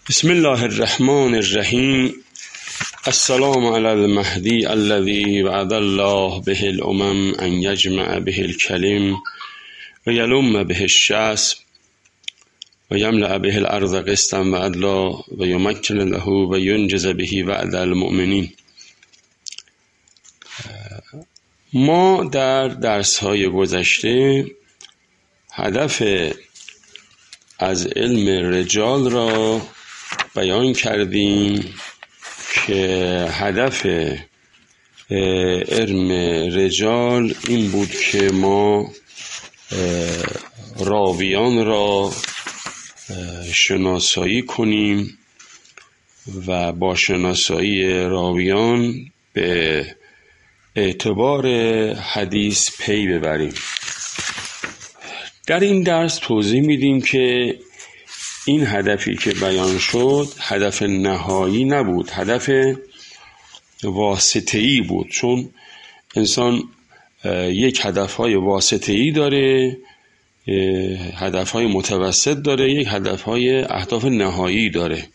بسم الله الرحمن الرحیم. السلام علی المهدی الذی وعد الله به الامم ان یجمع به الکلم و یلم به الشأس و یملأ به الارض قسطا و عدلا و یمکن له و ینجز به وعد المؤمنین. ما در درس‌های گذشته هدف از علم رجال را بیان کردیم که هدف علم رجال این بود که ما راویان را شناسایی کنیم و با شناسایی راویان به اعتبار حدیث پی ببریم. در این درس توضیح میدیم که این هدفی که بیان شد هدف نهایی نبود، هدف واسطه‌ای بود، چون انسان یک هدفهای واسطه‌ای داره، هدفهای متوسط داره، یک هدفهای اهداف نهایی داره.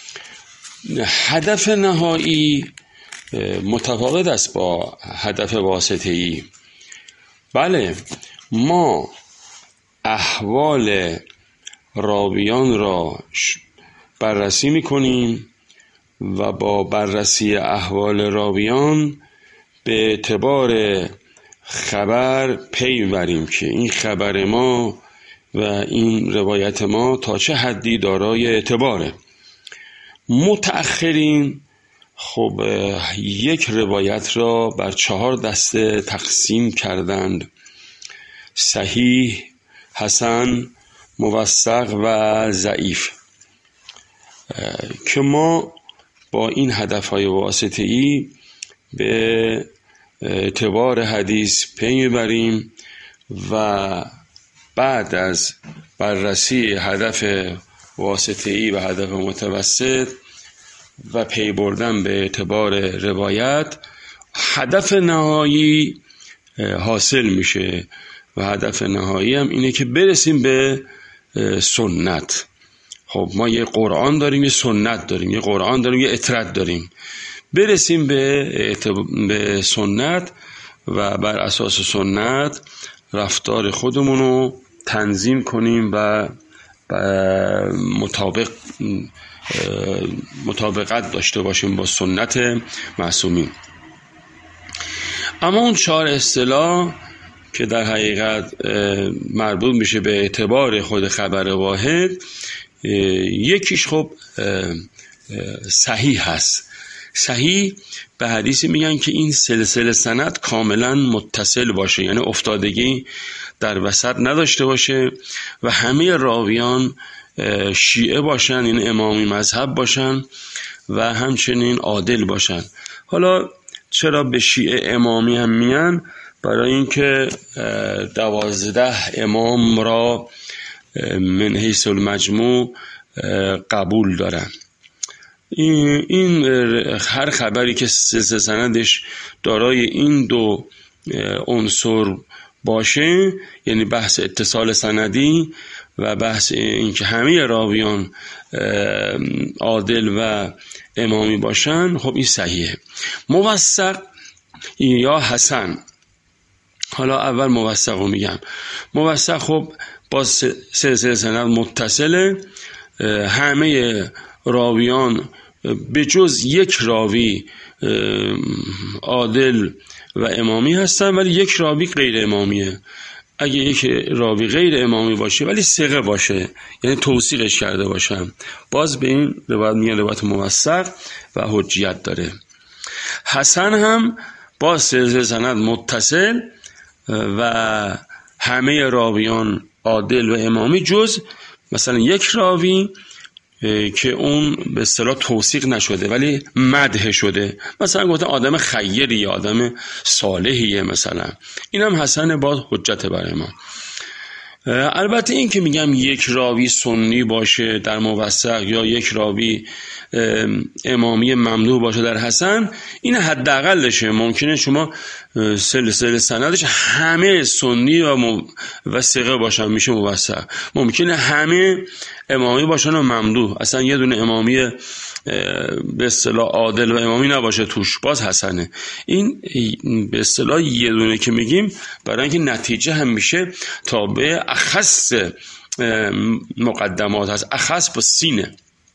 هدف نهایی متفاوت است با هدف واسطه‌ای. بله، ما احوال راویان را بررسی میکنیم و با بررسی احوال راویان به اعتبار خبر پی میبریم که این خبر ما و این روایت ما تا چه حدی دارای اعتباره. متأخرین خب یک روایت را بر 4 دسته تقسیم کردند: صحیح، حسن، موثق و ضعیف، که ما با این هدفهای واسطه‌ای به اعتبار حدیث پی میبریم و بعد از بررسی هدف واسطه‌ای و هدف متوسط و پی بردن به اعتبار روایت، هدف نهایی حاصل میشه و هدف نهایی هم اینه که برسیم به سنت. خب ما یه قرآن داریم، یه سنت داریم، یه قرآن داریم، یه اطرت داریم. برسیم به سنت و بر اساس سنت رفتار خودمونو تنظیم کنیم و مطابقت داشته باشیم با سنت معصومین. اما اون 4 اصطلاح که در حقیقت مربوط میشه به اعتبار خود خبر واحد، یکیش خب صحیح هست. صحیح به حدیثی میگن که این سلسله سند کاملا متصل باشه، یعنی افتادگی در وسط نداشته باشه و همه راویان شیعه باشن، یعنی امامی مذهب باشن و همچنین عادل باشن. حالا چرا به شیعه امامی هم میگن؟ برای اینکه 12 امام را من حیث المجموع قبول دارن. این هر خبری که سلسله سندش دارای این 2 عنصر باشه، یعنی بحث اتصال سندی و بحث اینکه همه راویان عادل و امامی باشن، خب این صحیحه. موثق یا حسن، حالا اول موثق رو میگم. موثق خب با سلسله سند متصله، همه راویان به جز یک راوی عادل و امامی هستن، ولی یک راوی غیر امامیه. اگه یک راوی غیر امامی باشه ولی ثقه باشه، یعنی توثیقش کرده باشن، باز به این روایت میگن روایت موثق و حجیت داره. حسن هم با سلسله سند متصل و همه راویان عادل و امامی جز مثلا یک راوی که اون به اصطلاح توثیق نشده ولی مدح شده، مثلا گفتن آدم خیری، آدم صالحیه مثلا، این هم حسن، باز حجت برای ما. البته این که میگم یک راوی سنی باشه در موثق یا یک راوی امامی ممدوح باشه در حسن، این حداقلشه. ممکنه شما سلسله سندش همه سنی و ثقه باشن میشه موثق، ممکنه همه امامی باشن و ممدوح، اصلا یه دونه امامی به اصطلاح عادل و امامی نباشه توش، باز حسنه. این به اصطلاح یه دونه که میگیم برای اینکه نتیجه هم میشه تابع اخص مقدمات هست، اخص با سینه.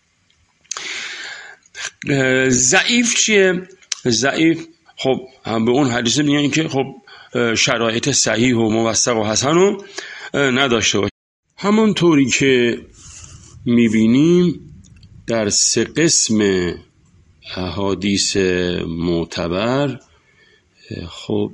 ضعیف چیه؟ ضعیف خب هم به اون حدیث میگن که خب شرایط صحیح و موثق و حسن رو نداشته باشه. همون طوری که میبینیم در 3 قسم احادیث معتبر خب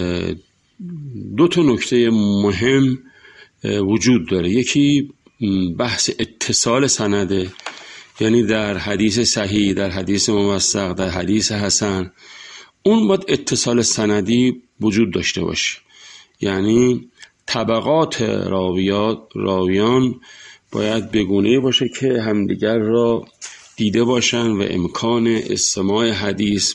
2 تا نکته مهم وجود داره. یکی بحث اتصال سنده، یعنی در حدیث صحیح، در حدیث موثق، در حدیث حسن اون باید اتصال سندی وجود داشته باشه، یعنی طبقات راویان باید بگونه باشه که همدیگر را دیده باشن و امکان استماع حدیث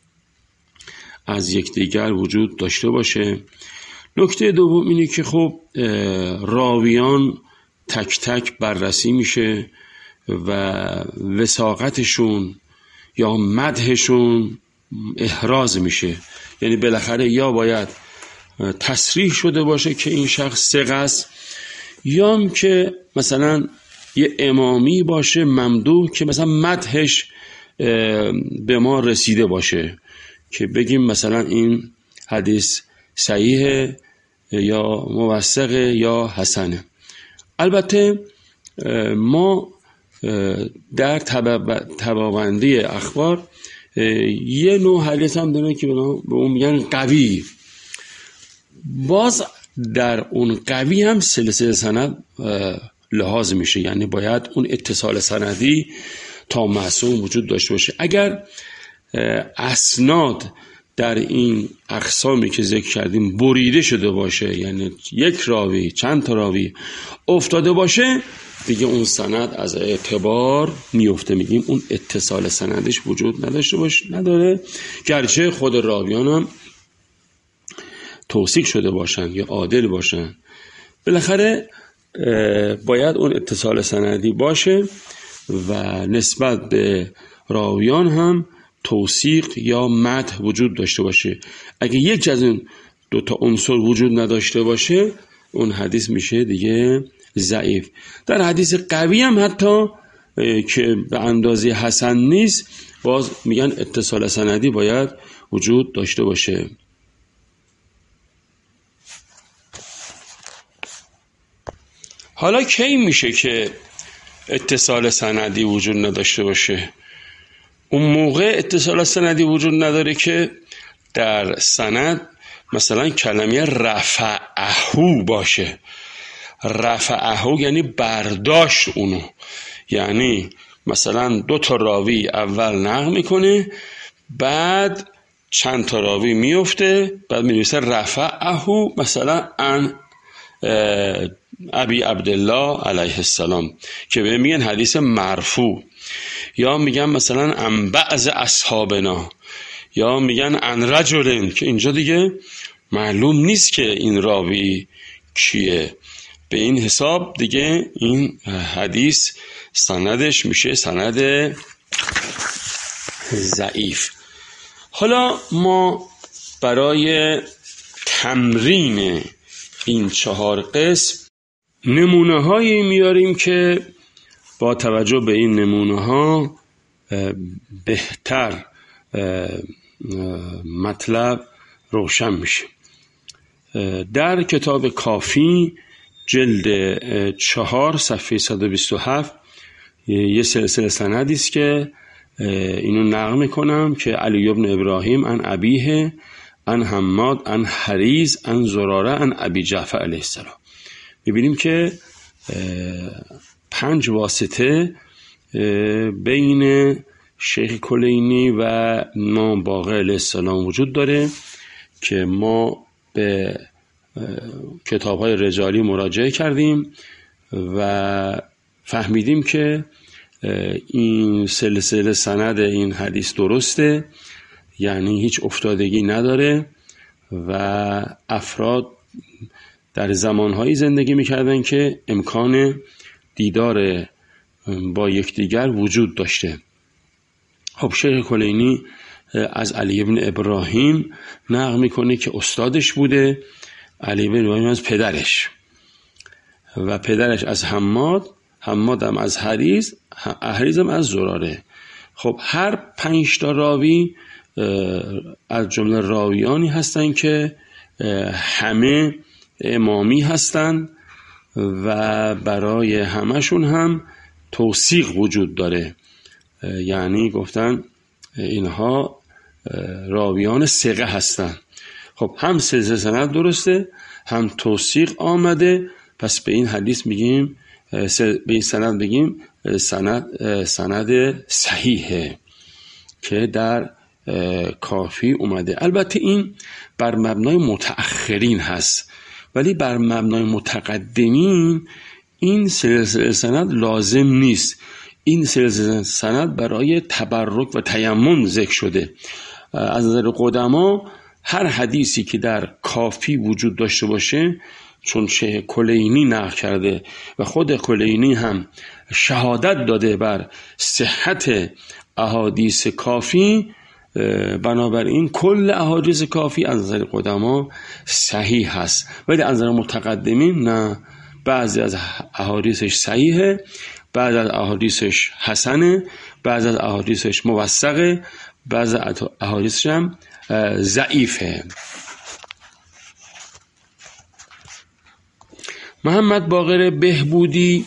از یکدیگر وجود داشته باشه. نکته دوم اینه که خب راویان تک تک بررسی میشه و وثاقتشون یا مدحشون احراز میشه، یعنی بالاخره یا باید تصریح شده باشه که این شخص ثقه است، یا هم که مثلا یه امامی باشه ممدوح که مثلا مدحش به ما رسیده باشه که بگیم مثلا این حدیث صحیحه یا موثقه یا حسنه. البته ما در طبقه‌بندی اخبار یه نوع حدیث هم داره که به اون میگن قوی. باز در اون قوی هم سلسله سند لحاظ میشه، یعنی باید اون اتصال سندی تا معصوم وجود داشته باشه. اگر اسناد در این اقسامی که ذکر کردیم بریده شده باشه، یعنی یک راوی چند تا راوی افتاده باشه، دیگه اون سند از اعتبار میفته، میگیم اون اتصال سندش وجود نداره، گرچه خود راویان هم توثیق شده باشن یا عادل باشن، بالاخره باید اون اتصال سندی باشه و نسبت به راویان هم توثیق یا مدح وجود داشته باشه. اگه یک از این 2 تا عنصر وجود نداشته باشه اون حدیث میشه دیگه ضعیف. در حدیث قوی هم حتی که به اندازه حسن نیست، باز میگن اتصال سندی باید وجود داشته باشه. حالا کی میشه که اتصال سندی وجود نداشته باشه؟ اون موقع اتصال سندی وجود نداره که در سند مثلا کلمه رفعه باشه. رفعه یعنی برداشت اونو، یعنی مثلا 2 تا راوی اول نقل میکنه، بعد چند تا راوی میفته، بعد می‌نویسه رفعه مثلا عن ابی عبدالله علیه السلام که به میگن حدیث مرفوع، یا میگن مثلا عن بعض اصحابنا، یا میگن عن رجل که اینجا دیگه معلوم نیست که این راوی کیه. به این حساب دیگه این حدیث سندش میشه سند ضعیف. حالا ما برای تمرین این 4 قسم نمونه هایی میاریم که با توجه به این نمونه ها بهتر مطلب روشن میشه. در کتاب کافی جلد 4 صفحه 127 یه سلسله سندی است که اینو نقل میکنم که علی بن ابراهیم عن ابیه عن حماد عن حریز عن زراره عن ابی جعفر علیه السلام. میبینیم که 5 واسطه بین شیخ کلینی و امام باقر علیه السلام وجود داره که ما به کتاب‌های رجالی مراجعه کردیم و فهمیدیم که این سلسله سند این حدیث درسته، یعنی هیچ افتادگی نداره و افراد در زمانهایی زندگی میکردن که امکان دیدار با یکدیگر وجود داشته. خب شیخ کلینی از علی ابن ابراهیم نقل میکنه که استادش بوده، علی ابن ابراهیم از پدرش و پدرش از حماد هم از حریز هم از زراره. خب هر 5 تا راوی از جمله راویانی هستن که همه امامی هستن و برای همشون هم توثیق وجود داره، یعنی گفتن اینها راویان ثقه هستن. خب هم سلسله سند درسته، هم توثیق آمده، پس به این حدیث میگیم، به این سند بگیم سند صحیحه که در کافی اومده. البته این بر مبنای متأخرین هست، ولی بر مبنای متقدمین این سلسله سند لازم نیست. این سلسله سند برای تبرک و تیمم ذکر شده. از نظر قدما هر حدیثی که در کافی وجود داشته باشه، چون شیخ کلینی نقل کرده و خود کلینی هم شهادت داده بر صحت احادیث کافی، بنابراین کل احادیث کافی از نظر قدما صحیح هست. ولی از نظر متقدمین نه، بعضی از احادیثش صحیحه، بعضی از احادیثش حسنه، بعضی از احادیثش موثقه، بعضی از احادیثش هم ضعیفه. محمد باقر بهبودی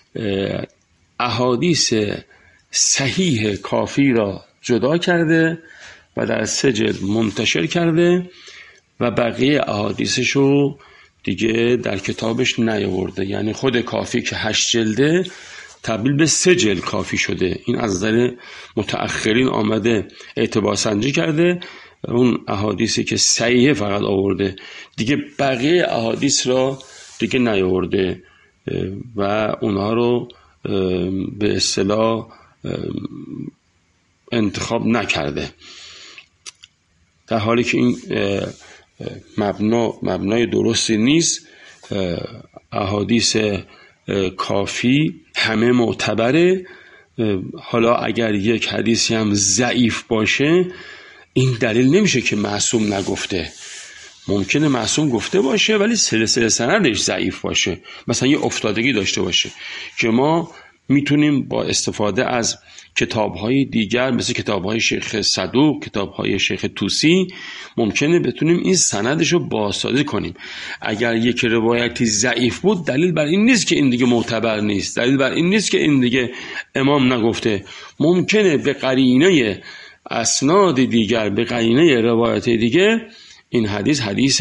احادیث صحیح کافی را جدا کرده و در 3 جلد منتشر کرده و بقیه احادیثش رو دیگه در کتابش نیاورده. یعنی خود کافی که 8 جلده تبدیل به 3 جلد کافی شده. این از نظر متأخرین آمده اعتبار سنجی کرده، اون احادیثی که صحیحه فقط آورده، دیگه بقیه احادیث را دیگه نیاورده و اونها رو به اصطلاح انتخاب نکرده، در حالی که این مبنای درستی نیست. احادیث کافی همه معتبره. حالا اگر یک حدیثی هم ضعیف باشه، این دلیل نمیشه که معصوم نگفته. ممکنه معصوم گفته باشه ولی سلسله سندش ضعیف باشه، مثلا یه افتادگی داشته باشه که ما میتونیم با استفاده از کتاب‌های دیگر مثل کتاب‌های شیخ صدوق، کتاب‌های شیخ طوسی، ممکنه بتونیم این سندش رو بازسازی کنیم. اگر یک روایتی ضعیف بود، دلیل بر این نیست که این دیگه معتبر نیست، دلیل بر این نیست که این دیگه امام نگفته. ممکنه به قرینه اسناد دیگر، به قرینه روایت دیگه، این حدیث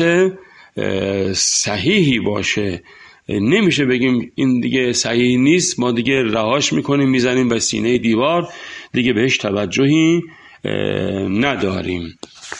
صحیحی باشه. نمیشه بگیم این دیگه صحیح نیست، ما دیگه رهاش میکنیم، میزنیم به سینه دیوار، دیگه بهش توجهی نداریم.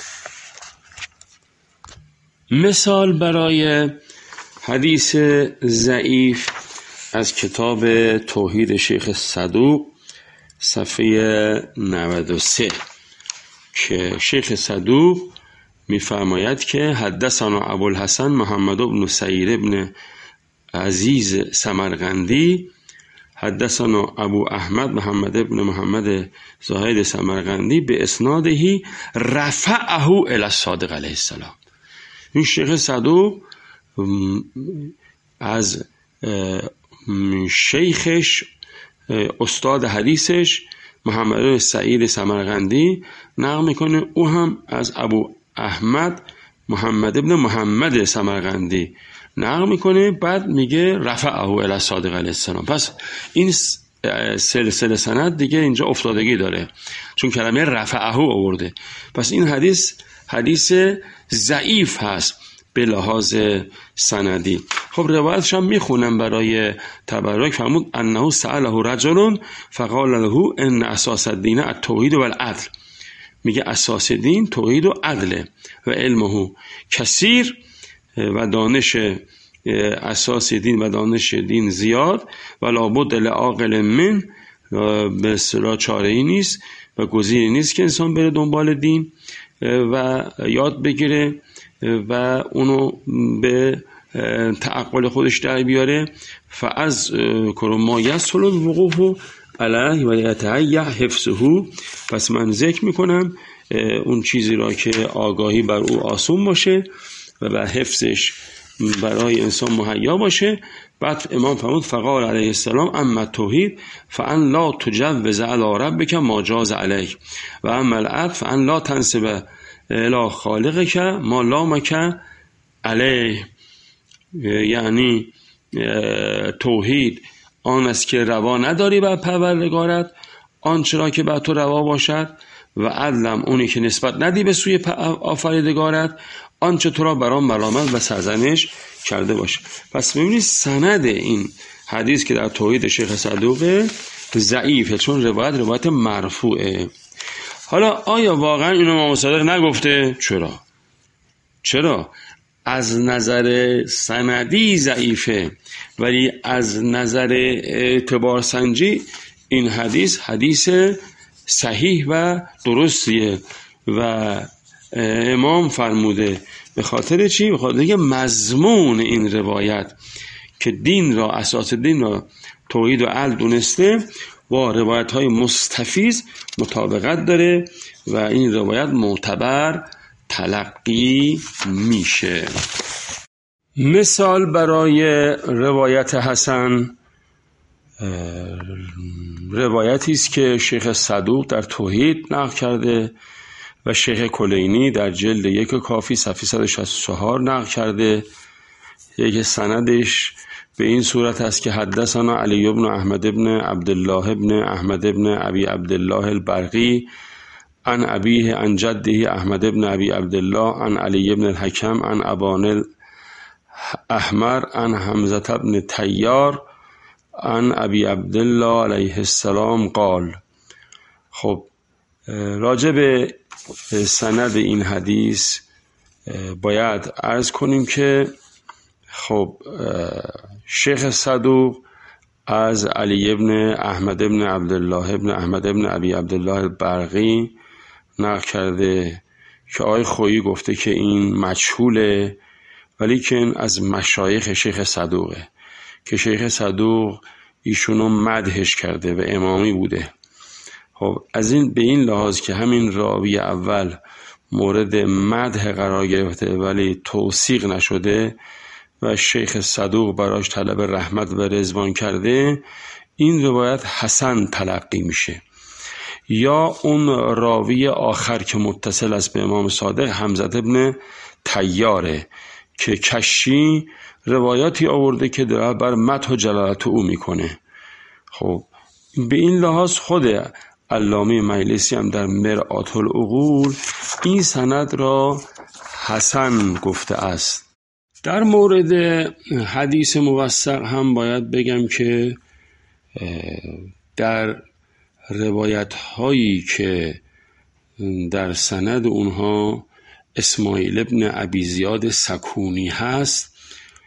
مثال برای حدیث ضعیف از کتاب توحید شیخ صدوق صفحه 93 که شیخ صدوق میفرماید که حدثنا ابوالحسن محمد بن سعید بن عزیز سمرقندی حدثنا ابو احمد محمد بن محمد زاهد سمرقندی به اسنادهی رفعه الی الصادق علیه السلام. این شیخ صدوق از شیخش، استاد حدیثش محمد بن سعید سمرقندی نقل میکنه، او هم از ابو احمد محمد ابن محمد سمرقندی نقل میکنه، بعد میگه رفعه الی الصادق علیه السلام. پس این سلسله سند دیگه اینجا افتادگی داره، چون کلمه رفعه آورده. پس این حدیث ضعیف هست به لحاظ سندی. خب روایتش هم میخونم برای تبرک. فرمود انه سأله رجل فقال له ان اساس الدین التوحید و العدل. میگه اساس دین توحید و عدله و علمه کثیر و دانش اساس دین و دانش دین زیاد و لابد لعاقل من، به اصطلاح چاره‌ای نیست و گزینه‌ای نیست که انسان بره دنبال دین و یاد بگیره و اونو به تعقل خودش در بیاره. فاز ما یسهل الوقوف علیه و یتهیأ حفظه، پس من ذکر میکنم اون چیزی را که آگاهی بر او آسون باشه و حفظش برای انسان مهیا باشه. بعد امام فرمود فقال علیه السلام اما توحید فان لا تجوز علی ربک ما جاز علیک و اما العطف فان لا تنسب الی خالقک ما لامک علیه. یعنی توحید آن است که روا نداری بر پروردگارت آنچه را که بر تو روا باشد، و عدلم اونی که نسبت ندی به سوی آفریدگارت آنچه تو را بر آن ملامت و سرزنش کرده باشه. پس ببینید سند این حدیث که در توحید شیخ صدوق ضعیفه، چون روایت مرفوعه. حالا آیا واقعا اینو امام صادق نگفته؟ چرا؟ از نظر سندی ضعیفه، ولی از نظر اعتبار سنجی این حدیث صحیح و درستیه و امام فرموده. به خاطر چی؟ به خاطر که مضمون این روایت که دین را، اساس دین را توحید و عدل دونسته، با روایت های مستفیض مطابقت داره و این روایت معتبر تلقی میشه. مثال برای روایت حسن، روایتی است که شیخ صدوق در توحید نقل کرده و شیخ کلینی در جلد 1 کافی صفحه 164 نقل کرده. یک سندش به این صورت است که حدثنا علی بن احمد بن عبدالله بن احمد بن ابی عبدالله البرقی عن ابیه عن جده احمد بن ابی عبدالله عن علی بن الحکم عن ابان الاحمر عن حمزه بن طیار عن ابی عبدالله علیه السلام قال. خب راجع به سند این حدیث باید عرض کنیم که خب شیخ صدوق از علی ابن احمد ابن عبدالله ابن احمد ابن ابی عبدالله البرقی نقل کرده که آقای خویی گفته که این مجهوله، ولی که از مشایخ شیخ صدوقه که شیخ صدوق ایشونو مدحش کرده و امامی بوده. خب از این به این لحاظ که همین راوی اول مورد مدح قرار گرفته ولی توثیق نشده و شیخ صدوق براش طلب رحمت و رضوان کرده، این روایت حسن تلقی میشه. یا اون راوی آخر که متصل است به امام صادق حمزه ابن طیاره که کشی روایاتی آورده که در بر مدح و جلالت او میکنه. خب به این لحاظ خود علامه مجلسی هم در مرآت العقول این سند را حسن گفته است. در مورد حدیث موثق هم باید بگم که در روایت هایی که در سند اونها اسماعیل ابن ابی زیاد سکونی هست،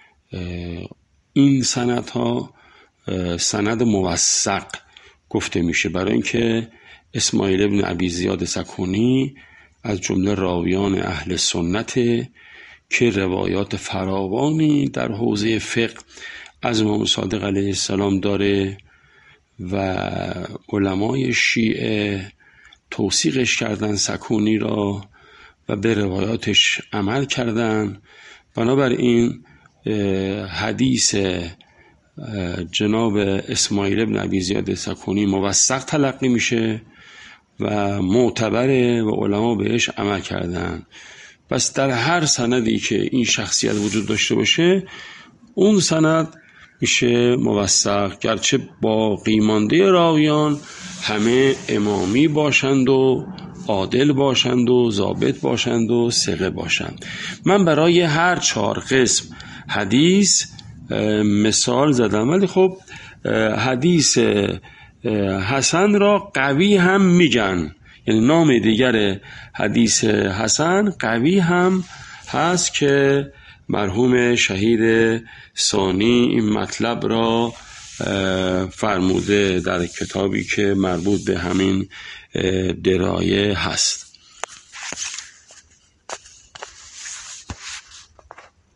این سند ها سند موثق گفته میشه، برای اینکه اسماعیل ابن ابی زیاد سکونی از جمله راویان اهل سنت که روایات فراوانی در حوزه فقه از امام صادق علیه السلام داره و علمای شیعه توثیقش کردن سکونی را و به روایاتش عمل کردن. بنابراین حدیث جناب اسماعیل ابن ابی زیاد سکونی موثق تلقی میشه و معتبره و علما بهش عمل کردن. پس در هر سندی که این شخصیت وجود داشته باشه اون سند میشه موثق، گرچه باقی مانده راویان همه امامی باشند و عادل باشند و ضابط باشند و ثقه باشند. من برای هر 4 قسم حدیث مثال زدم، ولی خب حدیث حسن را قوی هم میگن، یعنی نام دیگر حدیث حسن قوی هم هست که مرحوم شهید ثانی این مطلب را فرموده در کتابی که مربوط به همین درایه هست.